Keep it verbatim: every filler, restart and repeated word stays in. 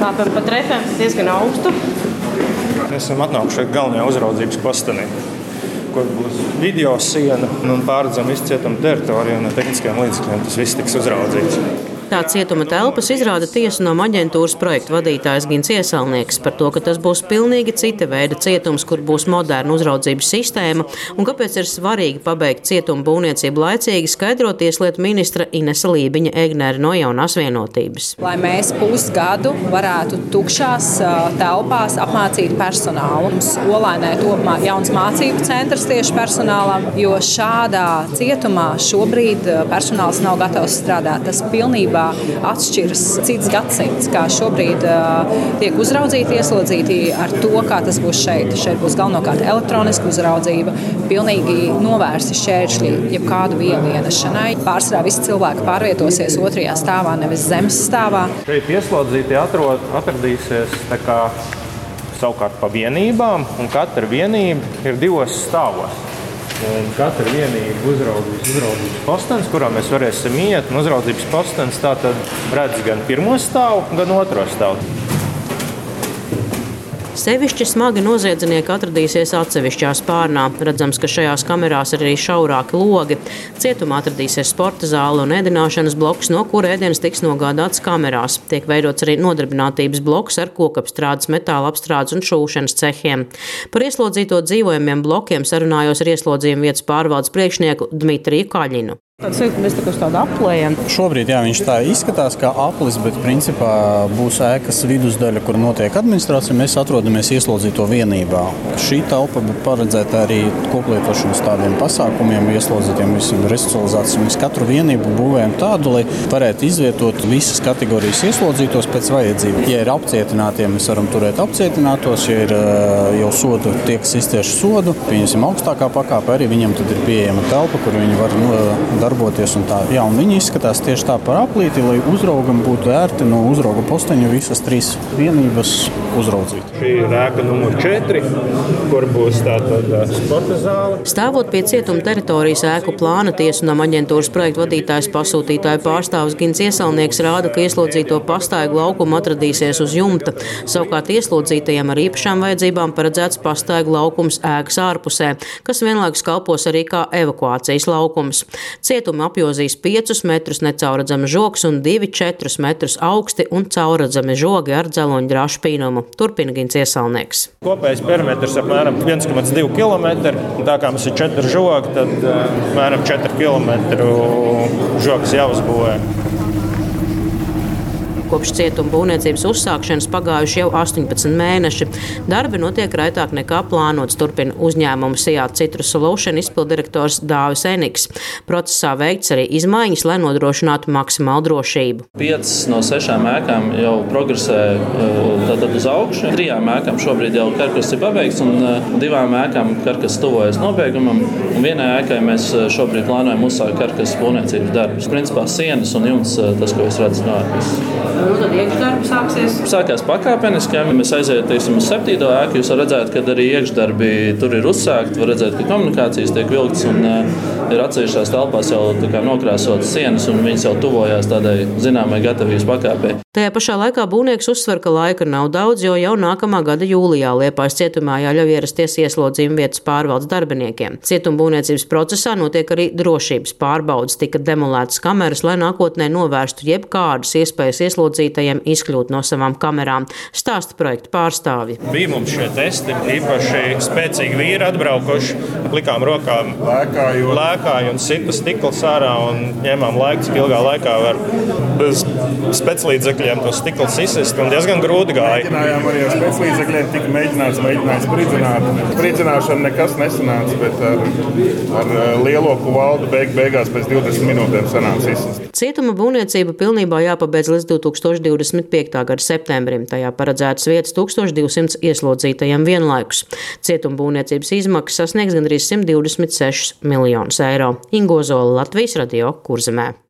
Kāpam pa trepēm diezgan augstu. Mēs esam atnākuši šeit galvenajā uzraudzības postenī, kur būs video siena un pārredzama visu cietuma teritoriju un ar tehniskajiem līdzekļiem tas viss tiks uzraudzīts. Tā cietuma telpas izrāda tiesnuma aģentūras projektu vadītājs Gins Ieselnieks par to, ka tas būs pilnīgi cita veida cietums, kur būs moderna uzraudzības sistēma, un kāpēc ir svarīgi pabeigt cietuma būvniecību laicīgi, skaidro tieslietu ministra Inese Lībiņa-Egnere no Jaunās Vienotības. Lai mēs pusgadu varētu tukšās telpās apmācīt personālu. Mums Olainē top jauns mācību centrs tieši personālam, jo šādā cietumā šobrīd personāls nav gatavs strādāt. Tas pilnībā atšķiras cits gadsimts, kā šobrīd uh, tiek uzraudzīti ieslodzīti ar to, kā tas būs šeit. Šeit būs galvenokārt elektroniska uzraudzība, pilnīgi novērsti šķēršļi jebkādu vielu ienešanai. Pārsvarā visi cilvēki pārvietosies otrajā stāvā, nevis zemes stāvā. Šeit ieslodzīti atrod, atradīsies tā kā savukārt pa vienībām, un katra vienība ir divos stāvos. Un katra vienība uzraudzīs uzraudzības postenis, kurā mēs varēsim iet. Un uzraudzības postenis tātad redz gan pirmo stāvu, gan otro stāvu. Sevišķi smagi noziedznieki atradīsies atsevišķā spārnā. Redzams, ka šajās kamerās ir arī šaurāki logi. Cietumā atradīsies sporta zāle un ēdināšanas bloks, no kura ēdienas tiks nogādāts kamerās. Tiek veidots arī nodarbinātības bloks ar kokapstrādes, metāla apstrādes un šūšanas cehiem. Par ieslodzīto dzīvojamiem blokiem sarunājos ar ieslodzījuma vietas pārvaldes priekšnieku Dmitriju Kaļinu. Tāds ir, mēs tā kā tādu aplējam. Šobrīd jā, viņš tā izskatās kā aplis, bet principā būs ēkas vidusdaļa, kur notiek administrācija. Mēs atrodamies ieslodzīto vienībā. Šī telpa būtu paredzēta arī koplietošanas tādiem pasākumiem, ieslodzītiem visam resocializāciju. Mēs katru vienību būvējam tādu, lai varētu izvietot visas kategorijas ieslodzītos pēc vajadzību. Ja ir apcietinātie, mēs varam turēt apcietinātos, ja ir jau sodu, tie, kas izcieš sodu, pieņemsim augstākā pakāpē, arī viņam tad ir pieejama telpa, kur viņi var no, darboties un tā. Jā, un viņi izskatās tieši tā par aplīti, lai uzraugam būtu ērti no uzrauga posteņa visas trīs vienības uzraudzīt. Šī ir ēka numur četri, kur būs tātad sporta zāle. Stāvot pie cietuma teritorijas ēku plāna, tiesnuma aģentūras projektu vadītājs pasūtītāju pārstāvis Gins Ieselnieks rāda, ka ieslodzīto pastaigu laukumu atradīsies uz jumta. Savukārt ieslodzītajiem ar īpašām vajadzībām paredzēts pastaigu laukums ēkas ārpusē, kas vienlaikus kalpos arī kā evakuācijas laukums. Cietuma apjozīs piecus metrus necaurredzami žogs un divi četrus metrus augsti un caurredzami žogi ar dzeloņu drāšpīnumu. Turpina Gins Ieselnieks. Kopējais perimetrs apmēram viens komats divi kilometri. Tā kā mums ir četri žogi, tad apmēram četri kilometri žogs jāuzbūvē. Kopš cietuma būvniecības uzsākšanas pagājuši jau astoņpadsmit mēneši. Darbi notiek raitāk nekā plānots, turpina uzņēmuma Sijāt Citrus Solution izpildirektors Dāvis Eniks. Procesā veikts arī izmaiņas, lai nodrošinātu maksimālu drošību. Piecas no sešām ēkām jau progresē tātad uz augšu. Trijām ēkām šobrīd jau karkas ir pabeigts un divām ēkām karkas tuvojas nobeigumam. Un vienai ēkai mēs šobrīd plānojam uzsākt karkas būvniecības darbus. Principā sienas un jumts, tas, ko jūs redzat no ēkas. Nu, tad iekšdarbi sāksies? Sākās pakāpeniski. Ja mēs aiziet teiksim, uz septīto ēku, jūs varat redzēt, ka arī iekšdarbi tur ir uzsākti. Var redzēt, ka komunikācijas tiek vilktas un uh, ir atsevišķās telpās jau kā, nokrāsotas sienas un viņas jau tuvojās tādai zināmai gatavības pakāpei. Tajā pašā laikā būvnieks uzsver, ka laika nav daudz, jo jau nākamā gada jūlijā Liepājas cietumā jāļauj ierasties ieslodzījuma vietas pārvaldes darbiniekiem. Cietuma būvniecības procesā notiek arī drošības pārbaudes. Tika demolētas kameras, lai nākotnē novērstu jebkādas iespējas ieslodzītajiem izkļūt no savām kamerām. Stāsta projekta pārstāvji. Bija mums šie testi, īpaši spēcīgi vīri atbraukuši, likām rokām lēkāju, lēkāju un sita stikls ārā un ņēmām laiku, cik ilgā laikā var bez speclīdzekļiem to stikls izsist un diezgan grūti gāja. Mēģinājām arī ar speclīdzekļiem, tika mēģināts, mēģināts spridzināt. Spridzināšana nekas nesanāca, bet ar, ar lielo kuvaldu beig, beigās pēc divdesmit minūtēm sanāca izsist. Cietuma būvniecība pilnībā jāpabeidz līdz divi tūkstoši divdesmit piektā gada septembrim. Tajā paredzētas vietas tūkstoš divsimt ieslodzītajiem vienlaikus. Cietuma būvniecības izmaksas sasniegs gandrīz simt divdesmit sešus miljonus eiro. Ingo Zola, Latvijas radio, Kurzemē.